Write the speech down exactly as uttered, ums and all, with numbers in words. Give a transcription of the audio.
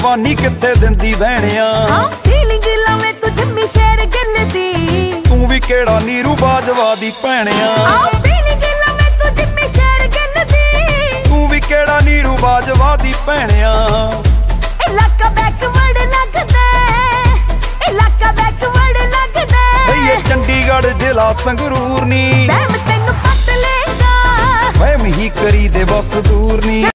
जवानी किथे दिंदी बहनिया। हाँ फीलिंग लावे तू जिम्मी शेर गिल दी, तू भी केड़ा नीरू बाजवा दी भैनिया। हाँ फीलिंग लावे तू जिम्मी शेर गिल दी, तू भी केड़ा नीरू बाजवा दी भैनिया। इलाका बैकवर्ड लगदा, इलाका बैकवर्ड लगदा, ये चंडीगढ़ जिला संगरूर नी, मैं तैनू पट लेगा, मैं ही करी दे बस दूर नी।